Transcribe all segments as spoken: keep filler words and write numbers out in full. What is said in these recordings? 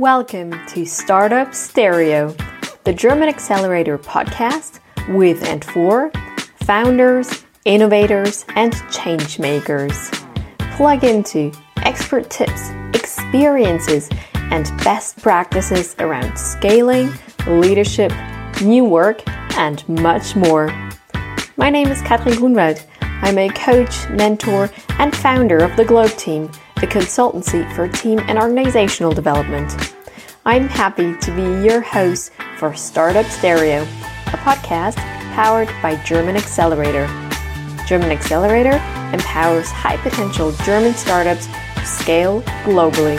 Welcome to Startup Stereo, the German Accelerator podcast with and for founders, innovators, and change makers. Plug into expert tips, experiences, and best practices around scaling, leadership, new work, and much more. My name is Katrin Grunwald. I'm a coach, mentor, and founder of the Globe Team, a consultancy for team and organizational development. I'm happy to be your host for Startup Stereo, a podcast powered by German Accelerator. German Accelerator empowers high-potential German startups to scale globally.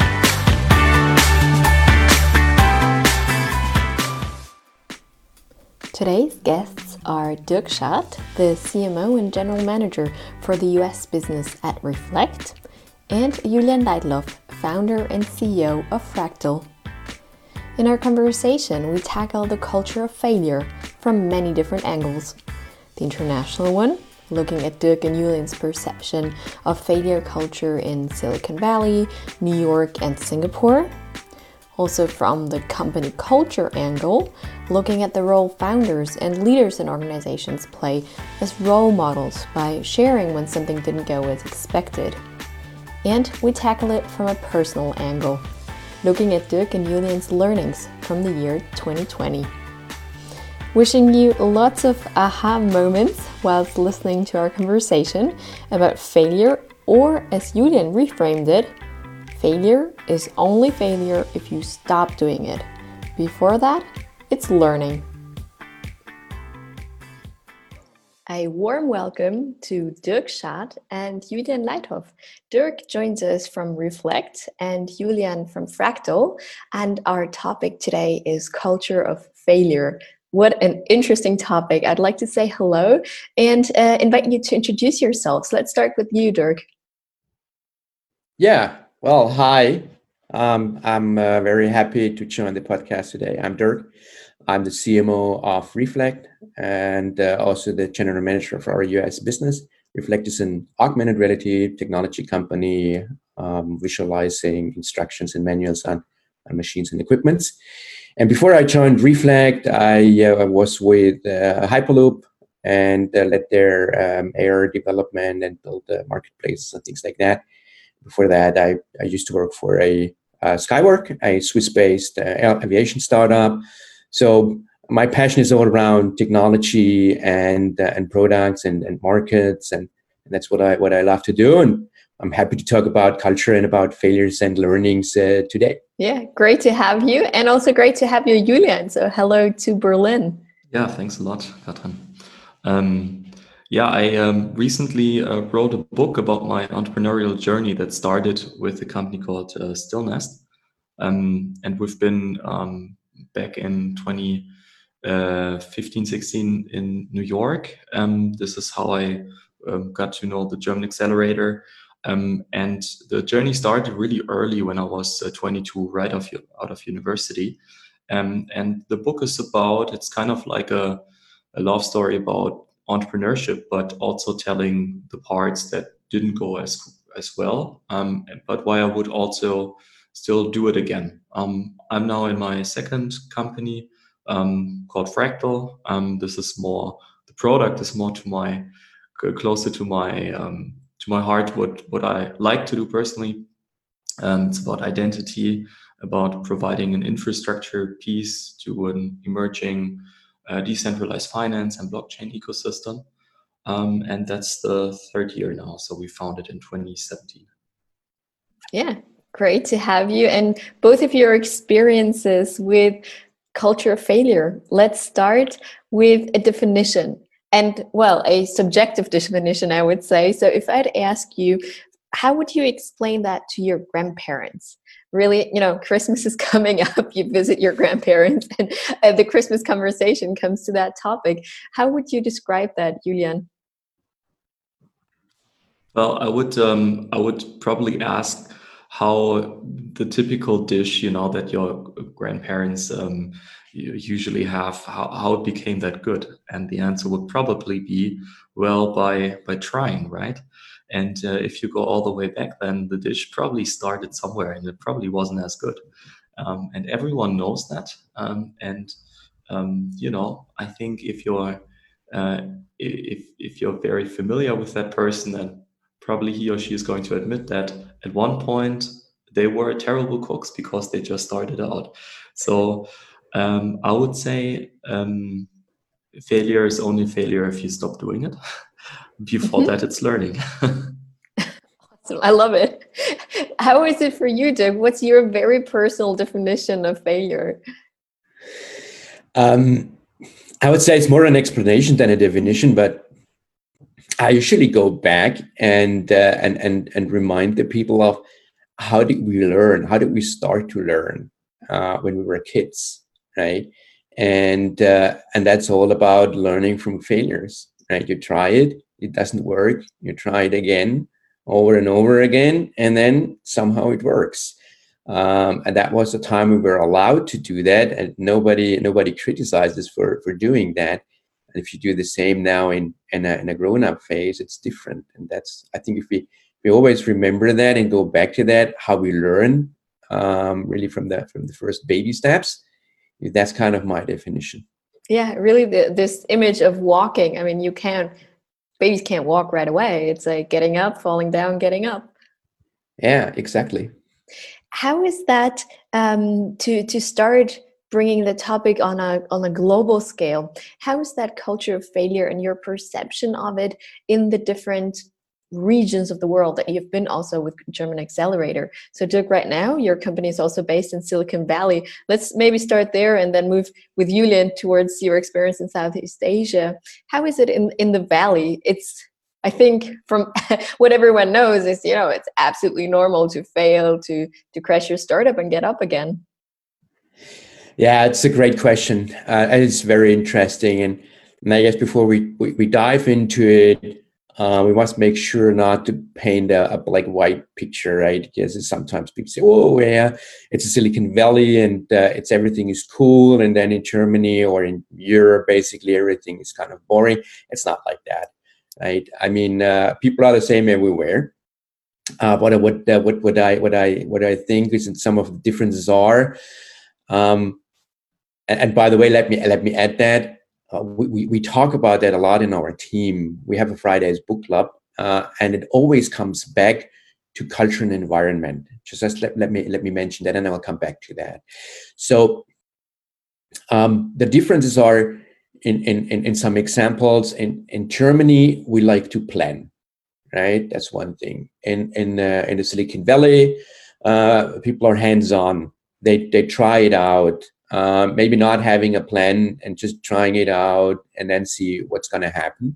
Today's guests are Dirk Schadt, the C M O and General Manager for the U S business at Reflect, and Julian Leitloff, founder and C E O of Fractal. In our conversation, we tackle the culture of failure from many different angles. The international one, looking at Dirk and Julian's perception of failure culture in Silicon Valley, New York, and Singapore. Also from the company culture angle, looking at the role founders and leaders in organizations play as role models by sharing when something didn't go as expected. And we tackle it from a personal angle, looking at Dirk and Julian's learnings from the year twenty twenty. Wishing you lots of aha moments whilst listening to our conversation about failure, or as Julian reframed it, failure is only failure if you stop doing it. Before that, it's learning. A warm welcome to Dirk Schadt and Julian Leithoff. Dirk joins us from Reflect and Julian from Fractal, and our topic today is culture of failure. What an interesting topic. I'd like to say hello and uh, invite you to introduce yourselves. Let's start with you, Dirk. Yeah, well, hi. Um, I'm uh, very happy to join the podcast today. I'm Dirk. I'm the C M O of Reflect and uh, also the general manager for our U S business. Reflect is an augmented reality technology company um, visualizing instructions and manuals on, on machines and equipments. And before I joined Reflect, I uh, was with uh, Hyperloop and uh, led their um, A R development and built uh, marketplaces and things like that. Before that, I, I used to work for a uh, Skywork, a Swiss-based uh, aviation startup. So my passion is all around technology and uh, and products and, and markets, and, and that's what I what I love to do. And I'm happy to talk about culture and about failures and learnings uh, today. Yeah, great to have you, and also great to have you, Julian. So hello to Berlin. Yeah, thanks a lot, Katrin. Um, yeah, I um, recently uh, wrote a book about my entrepreneurial journey that started with a company called uh, Stillnest, um, and we've been um, back in twenty fifteen sixteen in New York. Um, this is how I um, got to know the German Accelerator. Um, and the journey started really early when I was uh, twenty-two, right off, out of university. Um, and the book is about, it's kind of like a, a love story about entrepreneurship, but also telling the parts that didn't go as as well, um, but why I would also still do it again. Um, I'm now in my second company um, called Fractal. Um, this is more, the product is more to my, closer to my, um, to my heart, what, what I like to do personally. Um, it's about identity, about providing an infrastructure piece to an emerging uh, decentralized finance and blockchain ecosystem. Um, and that's the third year now. So we founded in twenty seventeen. Yeah, great to have you and both of your experiences with culture of failure. Let's start with a definition, and well, a subjective definition, I would say. So if I'd ask you, how would you explain that to your grandparents? Really, you know, Christmas is coming up, you visit your grandparents, and uh, the Christmas conversation comes to that topic. How would you describe that, Julian? Well, I would um, I would probably ask how the typical dish, you know, that your grandparents um, usually have, how, how it became that good, and the answer would probably be, well, by by trying, right? And uh, if you go all the way back, then the dish probably started somewhere, and it probably wasn't as good. um, and everyone knows that. Um, and um, you know, I think if you're uh, if if you're very familiar with that person, then probably he or she is going to admit that at one point they were terrible cooks because they just started out. So um, I would say um, failure is only failure if you stop doing it. Before that, it's learning. Awesome. I love it. How is it for you, Doug? What's your very personal definition of failure? Um, I would say it's more an explanation than a definition, but I usually go back and uh, and and and remind the people of how did we learn? How did we start to learn uh, when we were kids, right? And uh, and that's all about learning from failures, right? You try it, it doesn't work. You try it again, over and over again, and then somehow it works. Um, and that was the time we were allowed to do that, and nobody nobody criticized us for for doing that. And if you do the same now in in a, in a grown-up phase, it's different. And that's, I think, if we we always remember that and go back to that, how we learn, um, really from the from the first baby steps. That's kind of my definition. Yeah, really, the, this image of walking. I mean, you can't. Babies can't walk right away. It's like getting up, falling down, getting up. Yeah, exactly. How is that um, to to start bringing the topic on a on a global scale? How is that culture of failure and your perception of it in the different regions of the world that you've been also with German Accelerator? So Dirk, right now your company is also based in Silicon Valley. Let's maybe start there and then move with Julian towards your experience in Southeast Asia. How is it in, in the Valley? It's, I think from what everyone knows is, you know, it's absolutely normal to fail, to to crash your startup and get up again. Yeah, it's a great question. Uh, and it's very interesting. And, and I guess before we, we, we dive into it, uh, we must make sure not to paint a, a black white picture, right? Because sometimes people say, oh, yeah, it's a Silicon Valley and uh, it's everything is cool. And then in Germany or in Europe, basically everything is kind of boring. It's not like that, right? I mean, uh, people are the same everywhere. Uh, what, what, uh, what, what, I, what, I, what I think is, and some of the differences are, um, and, and by the way, let me let me add that uh, we, we we talk about that a lot in our team. We have a Fridays book club, uh, and it always comes back to culture and environment. Just let, let me let me mention that, and I will come back to that. So um, the differences are in in in, in some examples. In in Germany, we like to plan, right? That's one thing. In in uh, in the Silicon Valley, uh, people are hands-on. They they try it out. Um, maybe not having a plan and just trying it out and then see what's going to happen.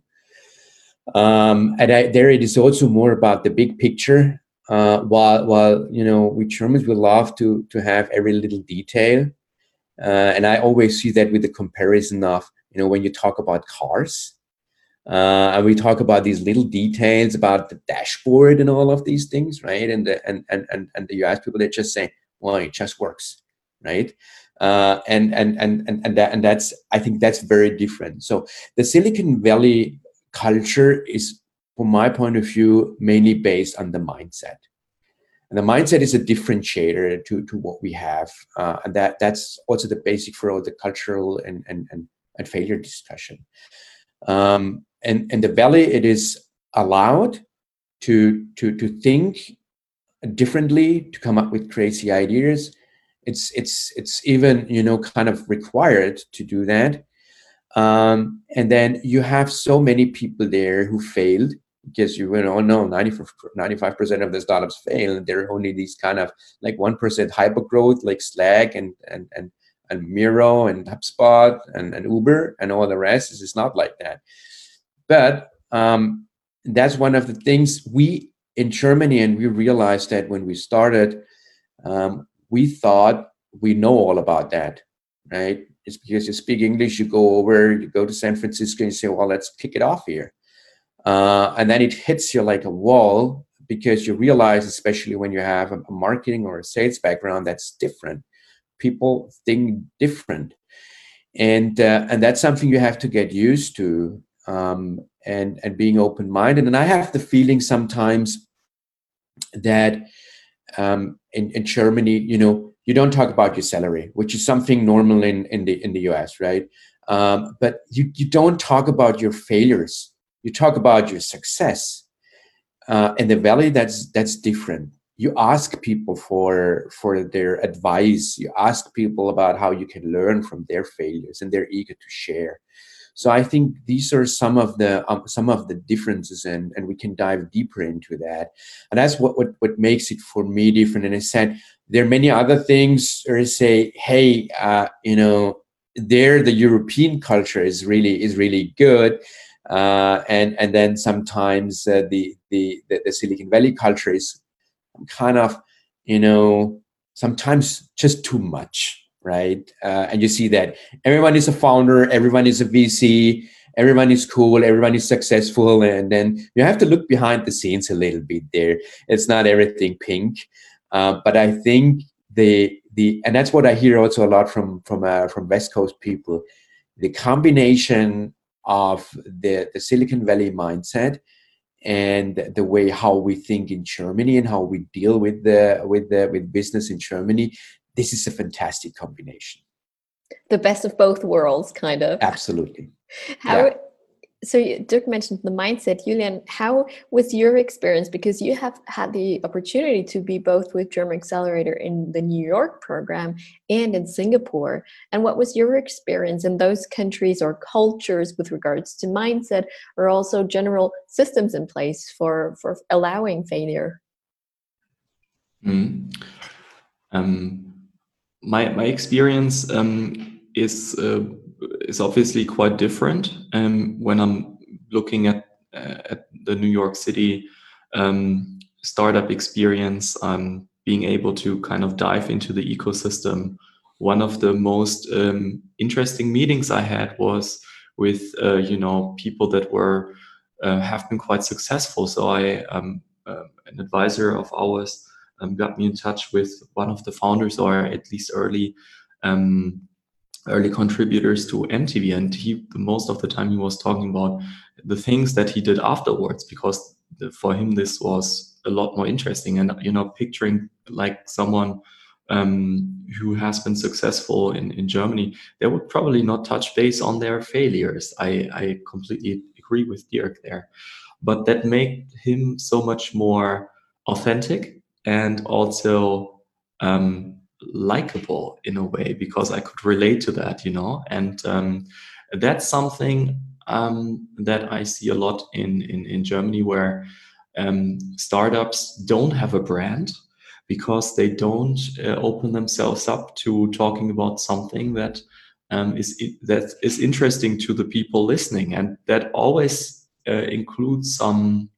Um, and I, there it is also more about the big picture. Uh, while while you know we Germans, we love to to have every little detail, uh, and I always see that with the comparison of, you know, when you talk about cars, uh, and we talk about these little details about the dashboard and all of these things, right? And the, and and and and you ask people, they just say, well, it just works, right? Uh, and, and, and, and, and, that, and that's, I think that's very different. So the Silicon Valley culture is, from my point of view, mainly based on the mindset. And the mindset is a differentiator to, to what we have. Uh, and that, that's also the basic for all the cultural and, and, and, and failure discussion. Um, and in the Valley, it is allowed to, to, to think differently, to come up with crazy ideas. It's it's it's even, you know, kind of required to do that. Um, and then you have so many people there who failed, because you know, no, ninety-five percent of the startups fail, and there are only these kind of like one percent hyper growth, like Slack and and and and Miro and HubSpot and, and Uber and all the rest. Is it's not like that. But um, that's one of the things we in Germany, and we realized that when we started. Um, we thought we know all about that, right? It's because you speak English, you go over, you go to San Francisco and you say, well, let's kick it off here. Uh, and then it hits you like a wall, because you realize, especially when you have a marketing or a sales background, that's different. People think different. And uh, and that's something you have to get used to, um, and, and being open-minded. And I have the feeling sometimes that Um, in, in Germany, you know, you don't talk about your salary, which is something normal in, in the in the U S, right? Um, but you, you don't talk about your failures. You talk about your success. Uh, in the Valley, that's that's different. You ask people for for their advice. You ask people about how you can learn from their failures, and they're eager to share. So I think these are some of the um, some of the differences, and and we can dive deeper into that. And that's what what what makes it for me different. And I said there are many other things where I say, hey, uh, you know, there the European culture is really is really good. Uh, and and then sometimes uh, the, the the the Silicon Valley culture is kind of, you know, sometimes just too much, right? Uh, and you see that everyone is a founder, everyone is a V C, everyone is cool, everyone is successful, and then you have to look behind the scenes a little bit there. It's not everything pink, uh, but I think the the and that's what I hear also a lot from from uh, from West Coast people. The combination of the, the Silicon Valley mindset and the way how we think in Germany and how we deal with the with the with business in Germany, this is a fantastic combination. The best of both worlds, kind of. Absolutely. How Yeah. So you, Dirk mentioned the mindset. Julian, how was your experience? Because you have had the opportunity to be both with German Accelerator in the New York program and in Singapore. And what was your experience in those countries or cultures with regards to mindset, or also general systems in place for, for allowing failure? Mm. Um, my my experience um, is uh, is obviously quite different um, when I'm looking at uh, at the New York City um, startup experience. I'm being able to kind of dive into the ecosystem. One of the most um, interesting meetings I had was with uh, you know people that were uh, have been quite successful. So I um, uh, an advisor of ours Um, got me in touch with one of the founders, or at least early um, early contributors to M T V, and he most of the time he was talking about the things that he did afterwards, because the, for him this was a lot more interesting. And you know, picturing like someone um, who has been successful in, in Germany, they would probably not touch base on their failures. I, I completely agree with Dirk there, but that made him so much more authentic and also um, likable in a way, because I could relate to that, you know, and um, that's something um, that I see a lot in in, in Germany, where um, startups don't have a brand because they don't uh, open themselves up to talking about something that um, is that is interesting to the people listening, and that always uh, includes some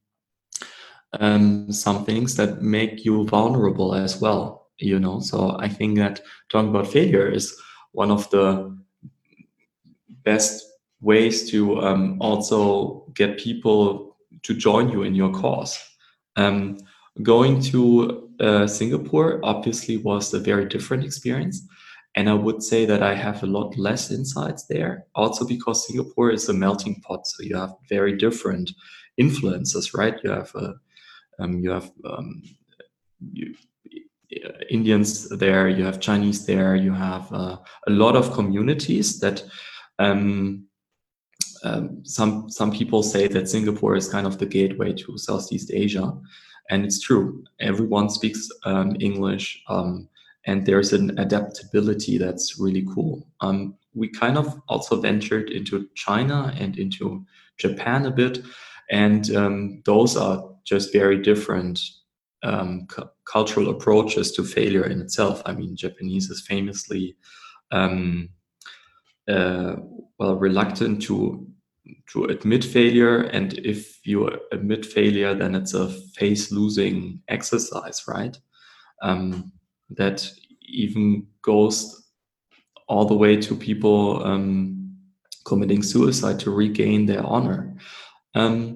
um, some things that make you vulnerable as well, you know. So I think that talking about failure is one of the best ways to um, also get people to join you in your cause. Um, going to uh, Singapore obviously was a very different experience. And I would say that I have a lot less insights there, also because Singapore is a melting pot. So you have very different influences, right? You have a Um, you have um, you, uh, Indians there, you have Chinese there, you have uh, a lot of communities that um, um, some some people say that Singapore is kind of the gateway to Southeast Asia, and it's true. Everyone speaks um, English, um, and there's an adaptability that's really cool. Um, we kind of also ventured into China and into Japan a bit, and um, those are just very different um, cu- cultural approaches to failure in itself. I mean, Japanese is famously um, uh, well reluctant to to admit failure, and if you admit failure, then it's a face losing exercise, right? Um, that even goes all the way to people um, committing suicide to regain their honor. Um,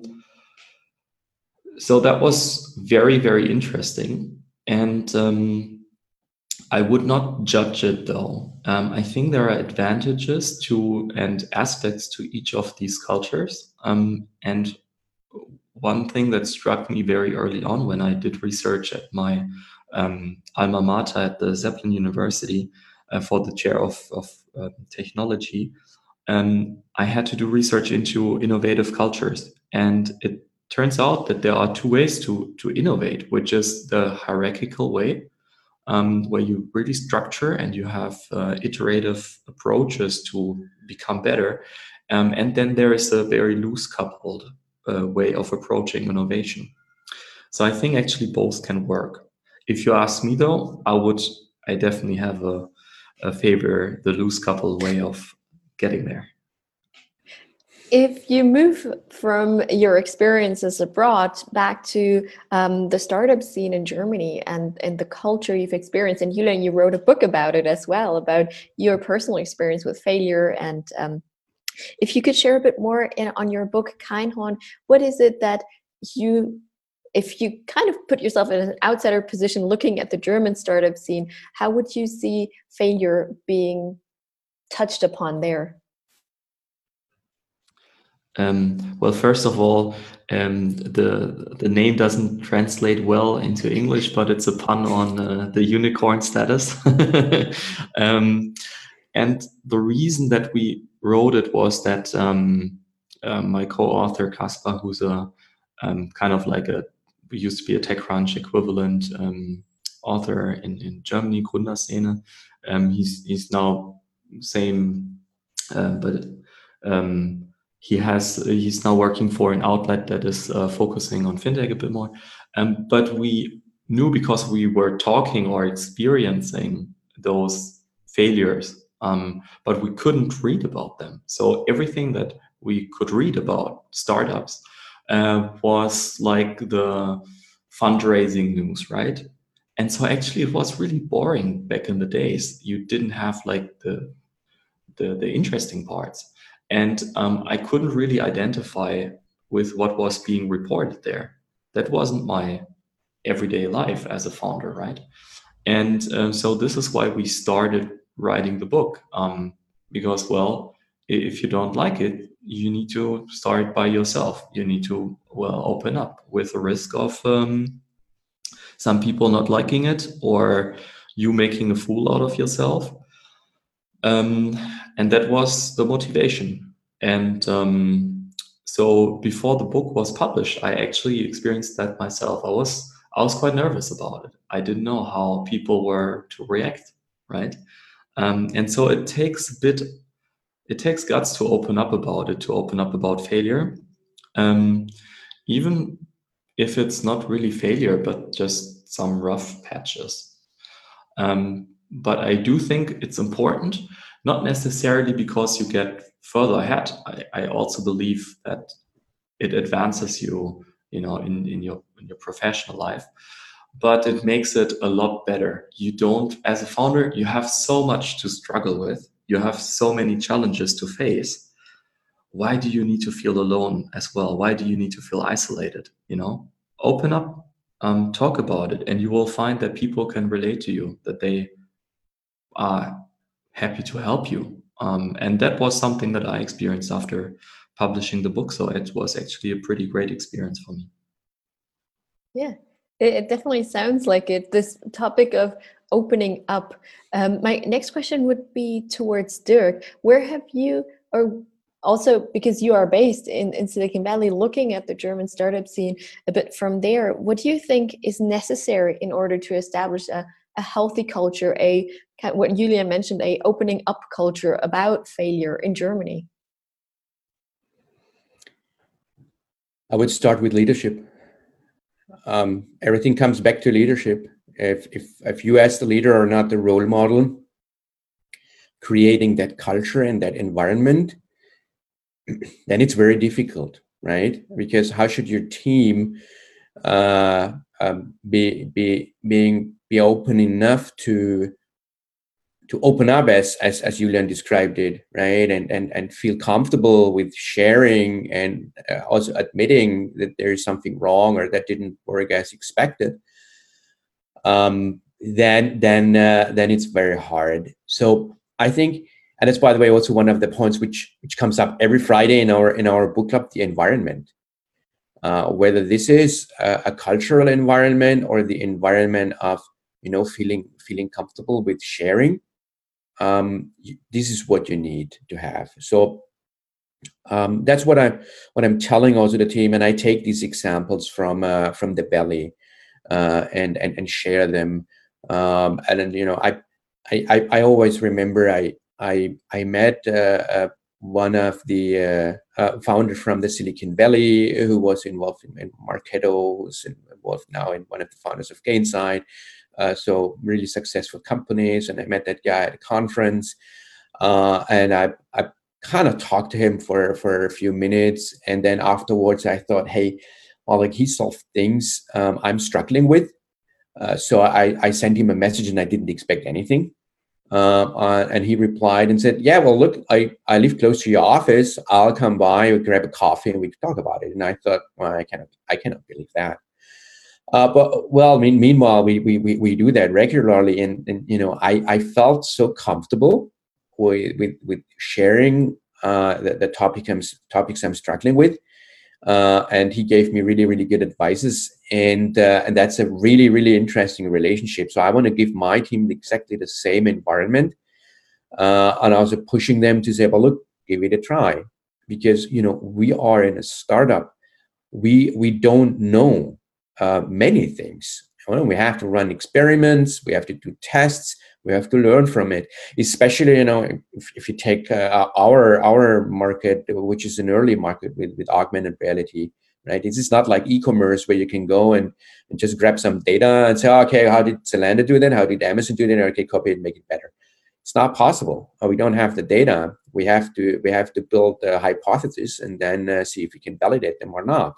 so that was very, very interesting. And um, I would not judge it though. Um, I think there are advantages to and aspects to each of these cultures. Um, and one thing that struck me very early on when I did research at my um, alma mater at the Zeppelin University uh, for the chair of, of uh, technology, um, I had to do research into innovative cultures. And it turns out that there are two ways to, to innovate, which is the hierarchical way, um, where you really structure and you have uh, iterative approaches to become better. Um, and then there is a very loose coupled uh, way of approaching innovation. So I think actually both can work. If you ask me though, I would, I definitely have a, a favor the loose coupled way of getting there. If you move from your experiences abroad back to um, the startup scene in Germany and, and the culture you've experienced, and Julian, you wrote a book about it as well, about your personal experience with failure. And um, if you could share a bit more in, on your book, Keinhorn, what is it that you, if you kind of put yourself in an outsider position looking at the German startup scene, how would you see failure being touched upon there? Um, well, first of all, um, the the name doesn't translate well into English, but it's a pun on uh, the unicorn status. um, and the reason that we wrote it was that um, uh, my co-author Kaspar, who's a um, kind of like a we used to be a TechCrunch equivalent um, author in, in Germany, Gründerszene. Um, he's he's now same, uh, but. Um, He has he's now working for an outlet that is uh, focusing on fintech a bit more. Um, but we knew because we were talking or experiencing those failures, um, but we couldn't read about them. So everything that we could read about startups uh, was like the fundraising news, right? And so actually it was really boring back in the days. You didn't have like the the, the interesting parts. And um, I couldn't really identify with what was being reported there. That wasn't my everyday life as a founder, right? And uh, so this is why we started writing the book. Um, because, well, if you don't like it, you need to start by yourself. You need to, well, open up with the risk of um, some people not liking it or you making a fool out of yourself. Um, and that was the motivation. And um, so before the book was published, I actually experienced that myself. I was I was quite nervous about it. I didn't know how people were to react, right? Um, and so it takes a bit, it takes guts to open up about it, to open up about failure, um, even if it's not really failure, but just some rough patches. Um, but I do think it's important, not necessarily because you get further ahead. I, I also believe that it advances you, you know, in, in your in your professional life, but it makes it a lot better. You don't, as a founder, you have so much to struggle with. You have so many challenges to face. Why do you need to feel alone as well? Why do you need to feel isolated? You know, open up, um, talk about it, and you will find that people can relate to you, that they are happy to help you. Um, and that was something that I experienced after publishing the book. So it was actually a pretty great experience for me. Yeah, it, it definitely sounds like it. This topic of opening up. Um, my next question would be towards Dirk. Where have you, or also because you are based in, in Silicon Valley, looking at the German startup scene a bit from there, what do you think is necessary in order to establish a, a healthy culture, a what Julian mentioned, a opening up culture about failure in Germany? I would start with leadership. Um, everything comes back to leadership. If, if, if you as the leader are not the role model, creating that culture and that environment, then it's very difficult, right? Because how should your team uh, um, be be being be open enough to to open up as as as Julian described it, right? And and and feel comfortable with sharing and uh, also admitting that there is something wrong or that didn't work as expected. Um, then then uh, then it's very hard. So I think. And that's, by the way, also one of the points which which comes up every Friday in our in our book club: the environment. Uh, whether this is a, a cultural environment or the environment of you know, feeling feeling comfortable with sharing, um, you, this is what you need to have. So um, that's what I what I'm telling also the team, and I take these examples from uh, from the belly uh, and and and share them. Um, and then, you know, I I I I always remember I I I met uh, uh, one of the uh, uh, founders from the Silicon Valley who was involved in, in Marketo, who's involved now in one of the founders of Gainsight. Uh, so really successful companies, and I met that guy at a conference, uh, and I I kind of talked to him for for a few minutes, and then afterwards I thought, hey, well, like he solved things um, I'm struggling with. Uh, so I, I sent him a message, and I didn't expect anything. Um, uh, and he replied and said, yeah, well, look, I, I live close to your office. I'll come by, we grab a coffee, and we can talk about it. And I thought, well, I cannot, I cannot believe that. Uh, but well, I mean, meanwhile, we we we, we do that regularly, and, and you know, I, I felt so comfortable with with, with sharing uh, the, the topic I'm, topics I'm struggling with. Uh, and he gave me really, really good advices, and uh, and that's a really, really interesting relationship. So I want to give my team exactly the same environment, uh, and also pushing them to say, "Well, look, give it a try," because you know we are in a startup. We we don't know uh, many things. Well, we have to run experiments. We have to do tests. We have to learn from it, especially, you know, if, if you take uh, our our market, which is an early market with, with augmented reality, right? This is not like e-commerce where you can go and, and just grab some data and say, oh, okay, how did Zalando do that? How did Amazon do that? Okay, copy it and make it better. It's not possible. We don't have the data. We have to we have to build a hypothesis and then uh, see if we can validate them or not.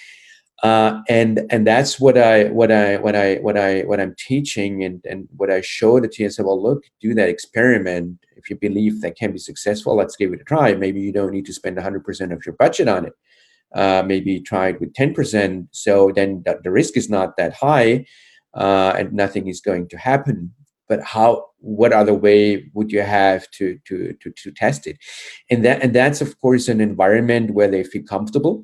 Uh, and and that's what I what I what I what I what I'm teaching, and and what I show the team. I say, well, look, do that experiment. If you believe that can be successful, let's give it a try. Maybe you don't need to spend one hundred percent of your budget on it. Uh, maybe try it with ten percent. So then the, the risk is not that high, uh, and nothing is going to happen. But how? What other way would you have to to to to test it? And that and that's of course an environment where they feel comfortable.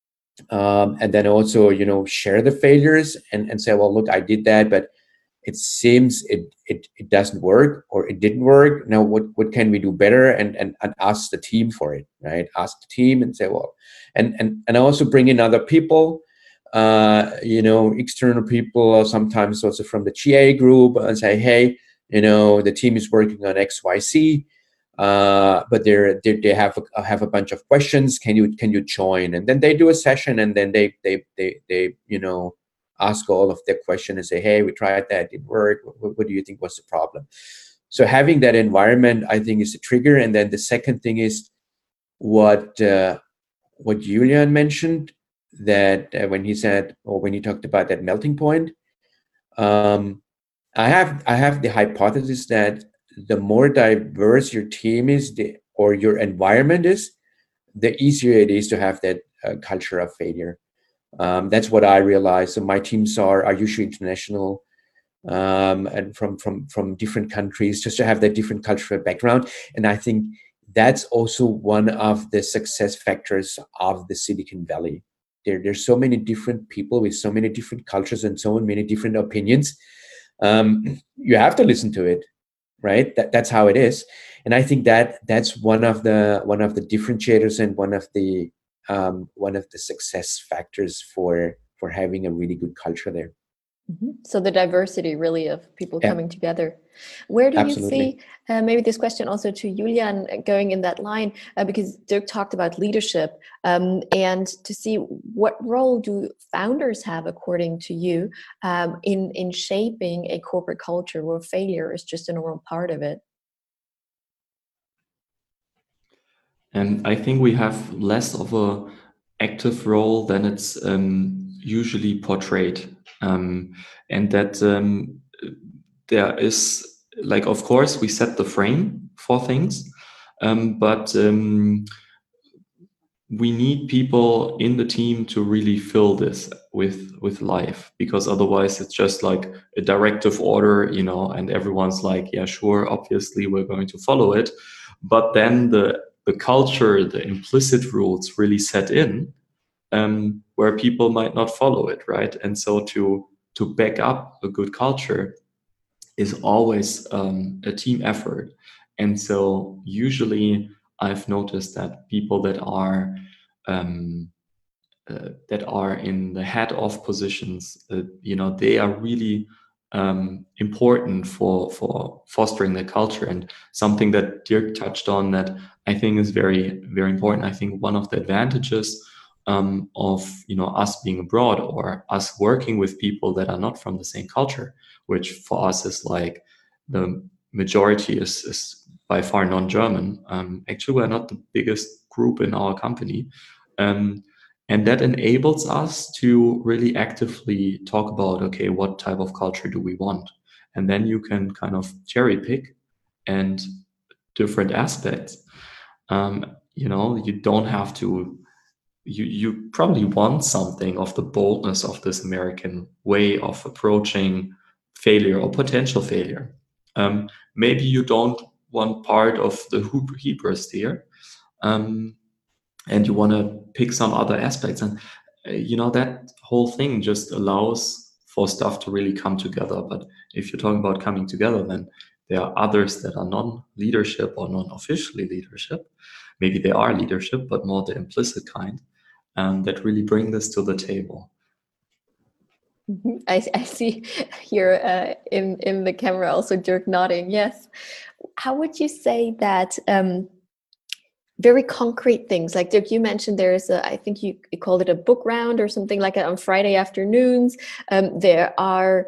Um, and then also, you know, share the failures and, and say, well, look, I did that, but it seems it, it it doesn't work, or it didn't work. Now, what what can we do better? And and, and ask the team for it, right? Ask the team and say, well, and and and also bring in other people, uh, you know, external people, or sometimes also from the G A group, and say, hey, you know, the team is working on X Y Z. Uh, but they're, they're they have a, have a bunch of questions. Can you can you join? And then they do a session, and then they they they they you know ask all of their questions and say, hey, we tried that, it didn't work. What, what do you think was the problem? So having that environment, I think, is a trigger. And then the second thing is what uh, what Julian mentioned, that uh, when he said, or when he talked about that melting point. Um, I have I have the hypothesis that the more diverse your team is, the, or your environment is, the easier it is to have that uh, culture of failure. Um, that's what I realized. So my teams are are usually international, um, and from from from different countries, just to have that different cultural background. And I think that's also one of the success factors of the Silicon Valley. There there's so many different people with so many different cultures and so many different opinions. Um, you have to listen to it, right? That that's how it is, and I think that that's one of the one of the differentiators, and one of the um, one of the success factors for for having a really good culture there. Mm-hmm. So the diversity really of people Yeah. coming together. Where do Absolutely. you see, uh, maybe this question also to Julian, going in that line, uh, because Dirk talked about leadership, um, and to see what role do founders have, according to you, um, in, in shaping a corporate culture where failure is just a normal part of it? And I think we have less of a active role than it's um, usually portrayed. Um, and that um, there is, like, of course, we set the frame for things, um, but um, we need people in the team to really fill this with with life, because otherwise it's just like a directive order, you know, and everyone's like, yeah, sure, obviously we're going to follow it. But then the the culture, the implicit rules really set in, um, where people might not follow it, right? And so to to back up a good culture, is always um, a team effort. And so usually I've noticed that people that are um, uh, that are in the head of positions, uh, you know, they are really um, important for for fostering the culture. And something that Dirk touched on that I think is very very important. I think one of the advantages um, of you know us being abroad or us working with people that are not from the same culture, which for us is like the majority is, is by far non-German. Um, actually, we're not the biggest group in our company. Um, and that enables us to really actively talk about, okay, what type of culture do we want? And then you can kind of cherry pick and different aspects. Um, you know, you don't have to, you, you probably want something of the boldness of this American way of approaching failure or potential failure. Um, maybe you don't want part of the Hebrews there. Um, and you want to pick some other aspects, and uh, you know that whole thing just allows for stuff to really come together. But if you're talking about coming together, then there are others that are non-leadership or non-officially leadership. Maybe they are leadership, but more the implicit kind, um, that really bring this to the table. I, I see here uh, in in the camera also Dirk nodding. Yes. How would you say that? Um, very concrete things, like Dirk, you mentioned there's a, I think you, you called it a book round or something like that on Friday afternoons. Um, there are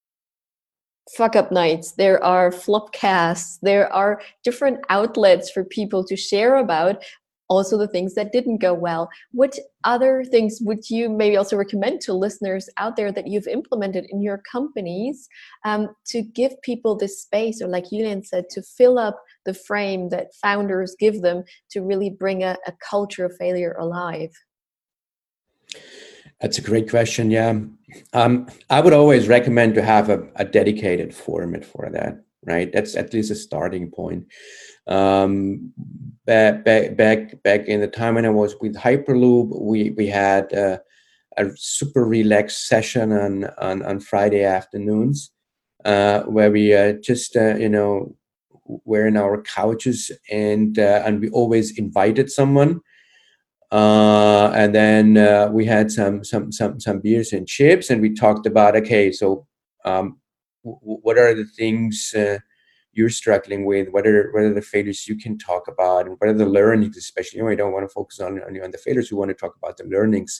fuck up nights, there are flopcasts, there are different outlets for people to share about also the things that didn't go well. What other things would you maybe also recommend to listeners out there that you've implemented in your companies um, to give people this space, or like Julian said, to fill up the frame that founders give them to really bring a, a culture of failure alive? That's a great question. Yeah. Um, I would always recommend to have a, a dedicated format for that, right? That's at least a starting point. Um, back, back, back, back in the time when I was with Hyperloop, we, we had uh, a super relaxed session on, on, on Friday afternoons, uh, where we uh, just, uh, you know, were in our couches and, uh, and we always invited someone. Uh, and then uh, we had some some some some beers and chips, and we talked about, okay, so um, w- what are the things uh, you're struggling with? What are what are the failures you can talk about, and what are the learnings? Especially, you know, I don't want to focus on on, on the failures. We want to talk about the learnings.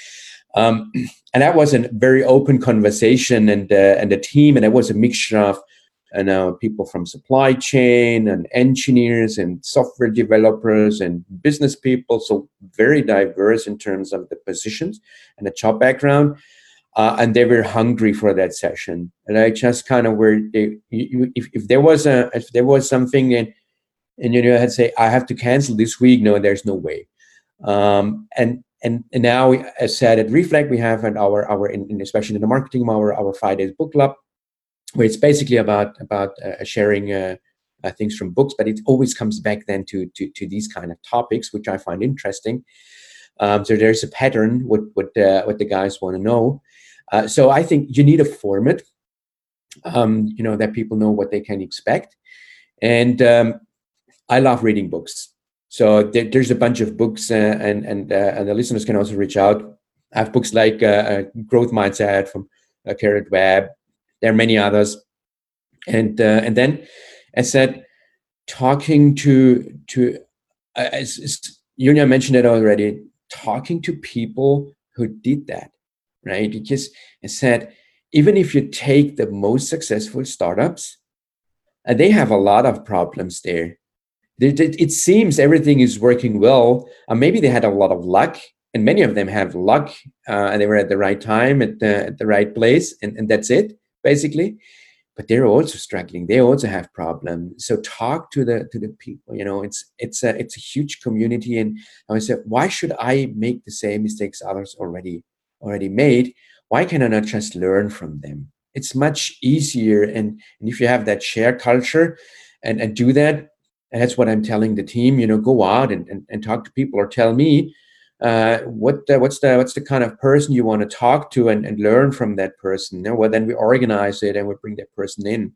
Um, and that was a very open conversation, and uh, and the team, and it was a mixture of and uh, people from supply chain and engineers and software developers and business people. So very diverse in terms of the positions and the job background. Uh, and they were hungry for that session. And I just kind of were, they, you, if, if there was a, if there was something and, and you know, I'd say, I have to cancel this week. No, there's no way. Um, and, and, and now, as said at Reflect, we have an our, our, in, in, especially in the marketing, our, our five days book club, where it's basically about about uh, sharing uh, uh, things from books, but it always comes back then to to, to these kind of topics, which I find interesting. Um, so there's a pattern what what uh, what the guys want to know. Uh, so I think you need a format, um, you know, that people know what they can expect. And um, I love reading books. So there, there's a bunch of books, uh, and and uh, and the listeners can also reach out. I have books like uh, Growth Mindset from uh, Carrot Webb. There are many others, and uh, and then, as said, talking to to uh, as, as Julia mentioned it already, talking to people who did that, right? Because as said, even if you take the most successful startups, uh, they have a lot of problems there. It, it, it seems everything is working well. Uh, maybe they had a lot of luck, and many of them have luck, uh, and they were at the right time at the, at the right place, and, and that's it. Basically, but they're also struggling. They also have problems. So talk to the to the people. You know, it's it's a it's a huge community. And I said, why should I make the same mistakes others already already made? Why can I not just learn from them? It's much easier. And, and if you have that shared culture, and and do that, and that's what I'm telling the team. You know, go out and and, and talk to people, or tell me uh, what the, what's the what's the kind of person you want to talk to and, and learn from that person. You know, well, then we organize it and we bring that person in.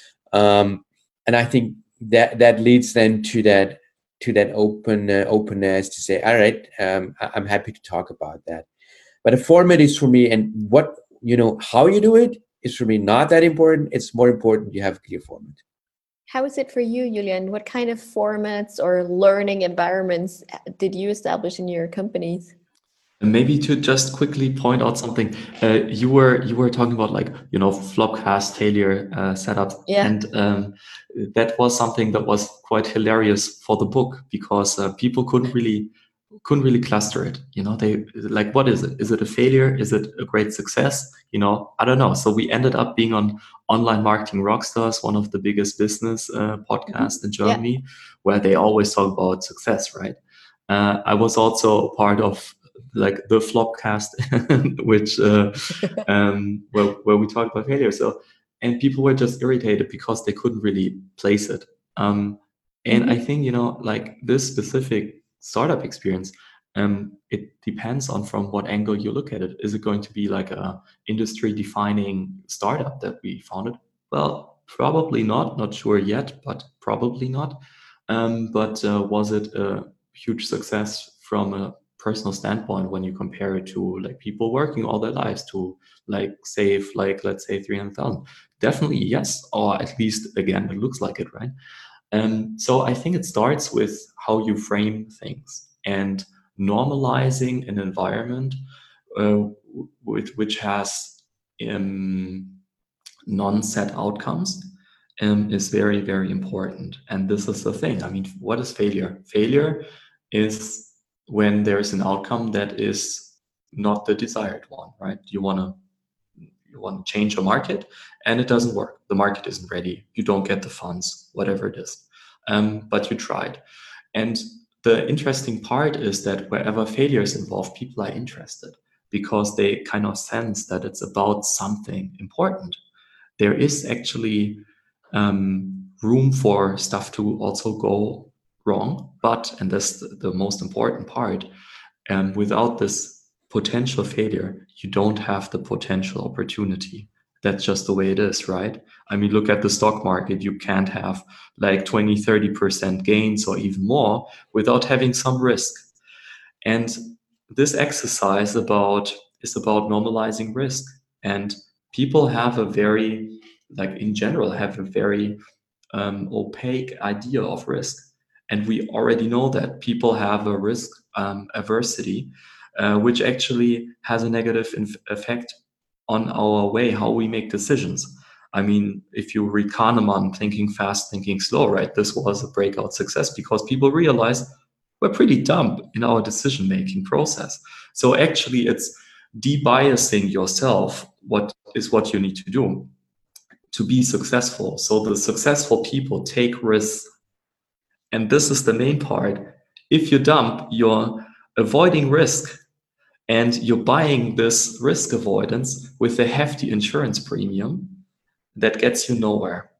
Um, and I think that that leads then to that to that open uh, openness to say, all right, um, I, I'm happy to talk about that. But the format is for me, and what you know how you do it is for me not that important. It's more important you have a clear format. How is it for you, Julian? What kind of formats or learning environments did you establish in your companies? And maybe to just quickly point out something, uh, you were you were talking about like you know Flopcast failure uh, setups, Yeah. and um, that was something that was quite hilarious for the book because uh, people couldn't really couldn't really cluster it. You know, they like, what is it? Is it a failure? Is it a great success? You know, I don't know. So we ended up being on Online Marketing Rockstars, one of the biggest business uh, podcasts mm-hmm. in Germany, yeah. where they always talk about success, right? Uh, I was also part of like the Flopcast, which uh, um, where, where we talked about failure. So, and people were just irritated because they couldn't really place it. Um, and mm-hmm. I think, you know, like this specific startup experience, um, it depends on from what angle you look at it. Is it going to be like a industry defining startup that we founded? Well, probably not, not sure yet, but probably not. Um, but uh, was it a huge success from a personal standpoint when you compare it to like people working all their lives to like save like let's say three hundred thousand? Definitely yes, or at least again it looks like it, right? Um, so I think it starts with how you frame things and normalizing an environment uh, with which has um, non-set outcomes um, is very, very important. And this is the thing. I mean, what is failure? Failure is when there's an outcome that is not the desired one, right? You want to you want to change a market and it doesn't work. The market isn't ready. You don't get the funds, whatever it is. Um, but you tried. And the interesting part is that wherever failure is involved, people are interested because they kind of sense that it's about something important. There is actually um, room for stuff to also go wrong. But, and that's the, the most important part, um, without this potential failure, you don't have the potential opportunity. That's just the way it is, right? I mean, look at the stock market. You can't have like twenty, thirty percent gains or even more without having some risk. And this exercise about is about normalizing risk. And people have a very, like in general, have a very um, opaque idea of risk. And we already know that people have a risk um, aversity, uh, which actually has a negative inf- effect on our way, how we make decisions. I mean, if you read Kahneman, Thinking Fast, Thinking Slow, right? This was a breakout success because people realized we're pretty dumb in our decision-making process. So actually it's debiasing yourself, what is what you need to do to be successful. So the successful people take risks. And this is the main part. If you dump, you're avoiding risk and you're buying this risk avoidance with a hefty insurance premium that gets you nowhere.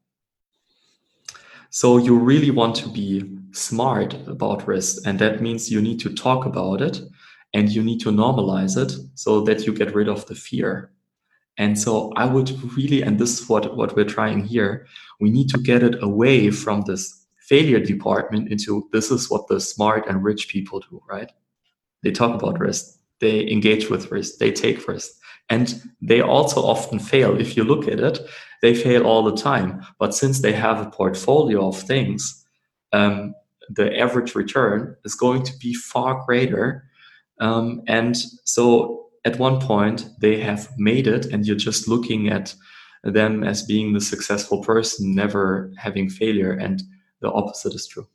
So you really want to be smart about risk. And that means you need to talk about it and you need to normalize it so that you get rid of the fear. And so I would really, and this is what, what we're trying here, we need to get it away from this failure department into this is what the smart and rich people do, right? They talk about risk, they engage with risk, they take risk. And they also often fail. If you look at it, they fail all the time. But since they have a portfolio of things, um, the average return is going to be far greater. Um, and so at one point they have made it and you're just looking at them as being the successful person, never having failure, and the opposite is true.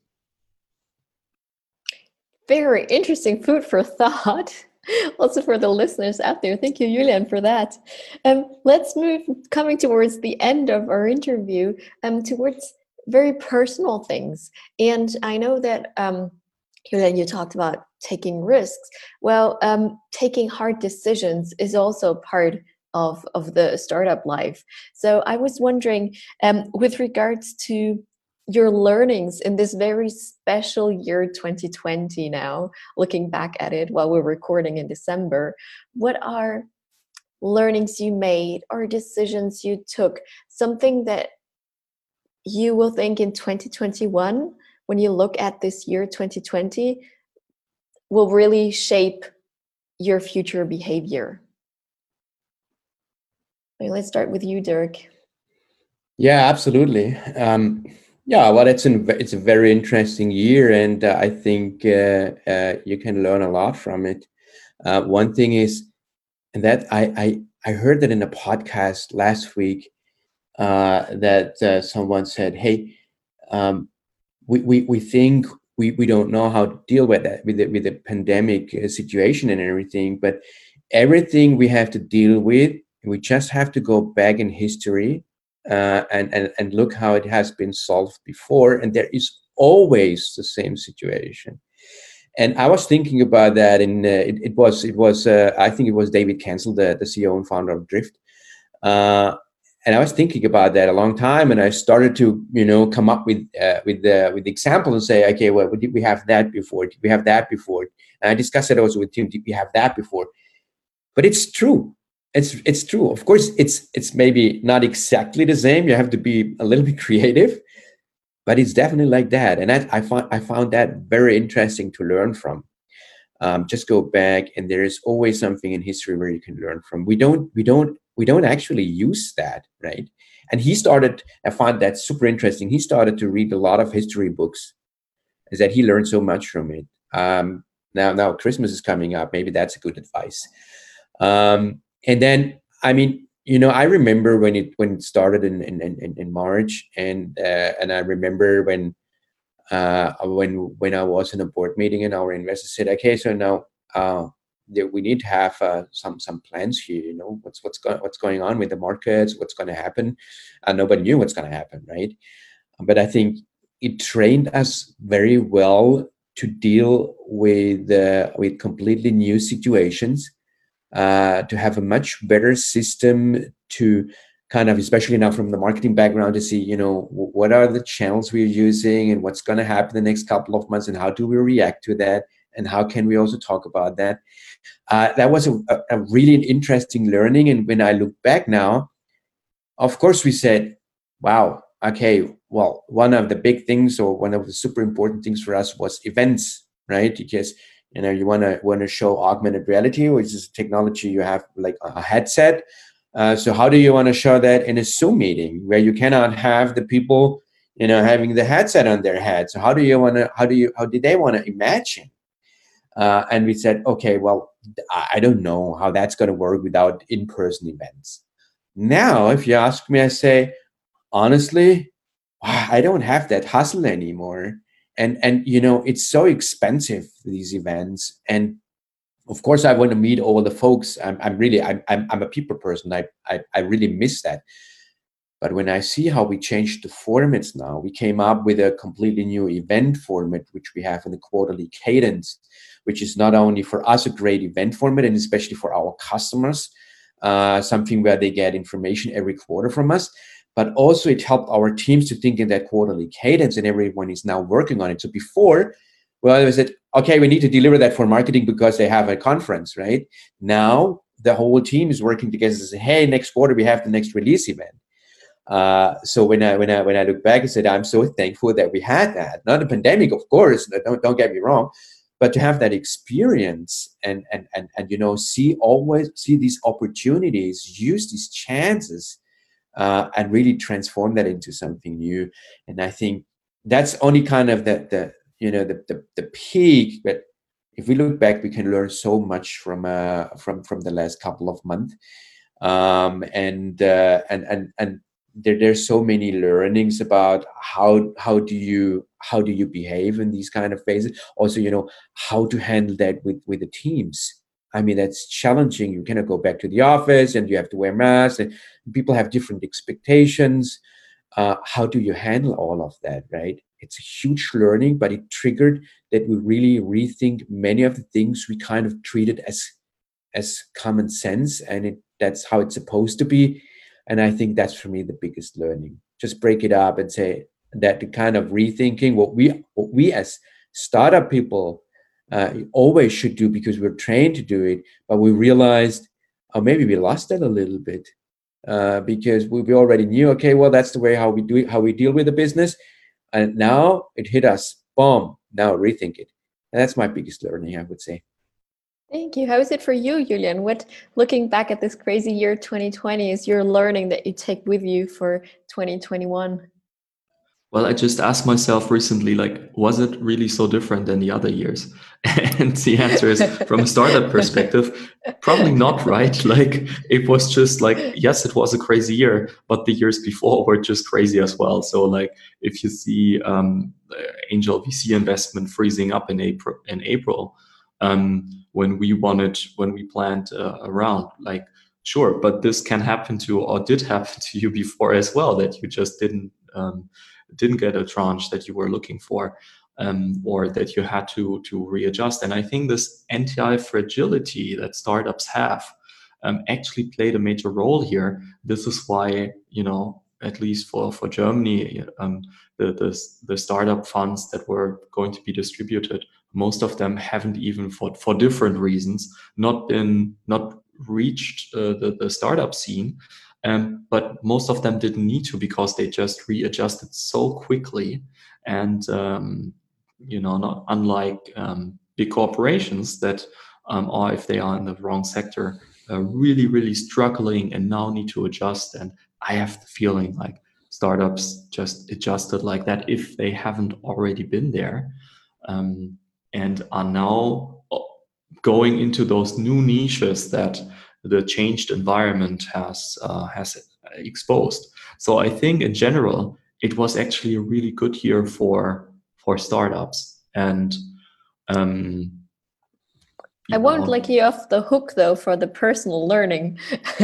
Very interesting food for thought. Also for the listeners out there. Thank you, Julian, for that. Um, let's move, coming towards the end of our interview, um, towards very personal things. And I know that um, Julian, you talked about taking risks. Well, um, taking hard decisions is also part of, of the startup life. So I was wondering, um, with regards to your learnings in this very special year twenty twenty now, looking back at it while we're recording in December? What are learnings you made or decisions you took? Something that you will think in twenty twenty-one, when you look at this year twenty twenty, will really shape your future behavior? Okay, let's start with you, Dirk. Yeah, absolutely. Um, yeah, well, it's an, it's a very interesting year, and uh, I think uh, uh, you can learn a lot from it. Uh, one thing is that I, I I heard that in a podcast last week uh, that uh, someone said, "Hey, um, we, we we think we, we don't know how to deal with that with the, with the pandemic uh, situation and everything, but everything we have to deal with, we just have to go back in history uh, and, and and look how it has been solved before, and there is always the same situation." And I was thinking about that, and uh, it, it was it was uh, I think it was David Cancel, the, the C E O and founder of Drift. Uh, and I was thinking about that a long time, and I started to, you know, come up with uh, with the with the example and say, okay, well, did we have that before? Did we have that before? And I discussed it also with Tim. Did we have that before? But it's true. It's it's true. Of course, it's it's maybe not exactly the same. You have to be a little bit creative, but it's definitely like that. And I, I found I found that very interesting to learn from. Um, just go back, and there is always something in history where you can learn from. We don't we don't we don't actually use that, right? And he started. I found that super interesting. He started to read a lot of history books, is that he learned so much from it. Um, now now Christmas is coming up. Maybe that's a good advice. Um, and then, I mean, you know, I remember when it when it started in in, in, in March, and uh, and I remember when uh, when when I was in a board meeting and our investors said, okay, so now uh, there, we need to have uh, some some plans here. You know, what's what's going what's going on with the markets, what's going to happen, and nobody knew what's going to happen, right? But I think it trained us very well to deal with uh, with completely new situations. Uh, to have a much better system to kind of, especially now from the marketing background, to see, you know, what are the channels we're using and what's going to happen the next couple of months and how do we react to that and how can we also talk about that. Uh, that was a, a really interesting learning. And when I look back now, of course, we said, wow, okay, well, one of the big things or one of the super important things for us was events, right? Because you know, you want to want to show augmented reality, which is technology you have like a headset. Uh, so how do you want to show that in a Zoom meeting where you cannot have the people, you know, having the headset on their head? So how do you want to? How do you? How did they want to imagine? Uh, and we said, okay, well, I don't know how that's going to work without in-person events. Now, if you ask me, I say, honestly, I don't have that hustle anymore. And, and you know, it's so expensive, these events. And of course, I want to meet all the folks. I'm, I'm really, I'm, I'm, I'm a people person. I, I, I really miss that. But when I see how we changed the formats now, we came up with a completely new event format, which we have in the quarterly cadence, which is not only for us a great event format, and especially for our customers, uh, something where they get information every quarter from us, but also it helped our teams to think in that quarterly cadence, and everyone is now working on it. So before, well, it was that, okay, we need to deliver that for marketing because they have a conference, right? Now the whole team is working together and say, hey, next quarter we have the next release event. Uh, so when I when I when I look back and said, I'm so thankful that we had that. Not a pandemic, of course. Don't don't get me wrong, but to have that experience and and and and you know see always see these opportunities, use these chances, uh, and really transform that into something new. And I think that's only kind of the the you know the the, the peak. But if we look back, we can learn so much from uh, from from the last couple of months. Um, and uh, and and and there there's so many learnings about how how do you how do you behave in these kind of phases. Also, you know, how to handle that with with the teams. I mean, that's challenging. You cannot go back to the office and you have to wear masks, and people have different expectations. Uh, how do you handle all of that, right? It's a huge learning, but it triggered that we really rethink many of the things we kind of treated as as common sense, and it that's how it's supposed to be. And I think that's for me the biggest learning. Just break it up and say, that the kind of rethinking what we what we as startup people uh, always should do because we're trained to do it, but we realized, or maybe we lost it a little bit uh, because we, we already knew, okay, well, that's the way how we do it, how we deal with the business, and now it hit us, boom, now rethink it. And that's my biggest learning, I would say. Thank you. How is it for you, Julian? What, looking back at this crazy year twenty twenty, is your learning that you take with you for twenty twenty-one? Well, I just asked myself recently, like, was it really so different than the other years? And the answer is, from a startup perspective, probably not, right? Like, it was just like, yes, it was a crazy year, but the years before were just crazy as well. So, like, if you see um, angel V C investment freezing up in April, in April, um, when we wanted, when we planned uh, a round, like, sure, but this can happen to, or did happen to you before as well, that you just didn't. Um, didn't get a tranche that you were looking for, um, or that you had to to readjust. And I think this anti-fragility that startups have um, actually played a major role here. This is why, you know, at least for, for Germany, um, the, the, the startup funds that were going to be distributed, most of them haven't even, for, for different reasons, not been, not reached uh, the, the startup scene. Um, but most of them didn't need to because they just readjusted so quickly. And, um, you know, not unlike um, big corporations that, um, or if they are in the wrong sector, uh, really, really struggling and now need to adjust. And I have the feeling like startups just adjusted like that if they haven't already been there, um, and are now going into those new niches that the changed environment has uh, has exposed. So I think in general, it was actually a really good year for for startups. And um, I won't know, let you off the hook though for the personal learning.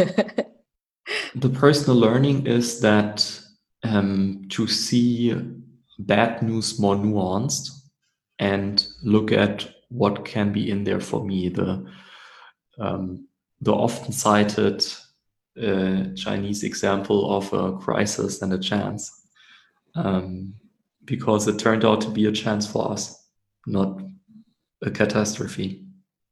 The personal learning is that um, to see bad news more nuanced and look at what can be in there for me. The um, the often cited uh, Chinese example of a crisis and a chance, um, because it turned out to be a chance for us, not a catastrophe.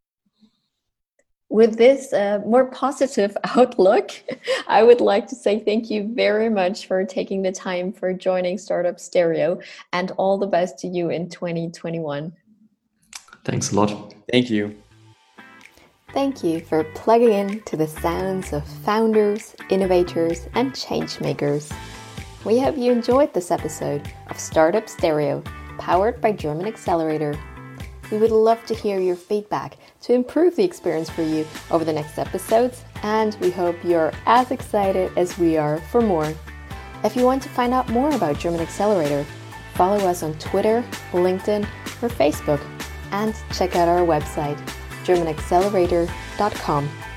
With this uh, more positive outlook, I would like to say thank you very much for taking the time for joining Startup Stereo, and all the best to you in twenty twenty-one. Thanks a lot. Thank you. Thank you for plugging in to the sounds of founders, innovators, and change makers. We hope you enjoyed this episode of Startup Stereo, powered by German Accelerator. We would love to hear your feedback to improve the experience for you over the next episodes, and we hope you're as excited as we are for more. If you want to find out more about German Accelerator, follow us on Twitter, LinkedIn, or Facebook, and check out our website, german accelerator dot com.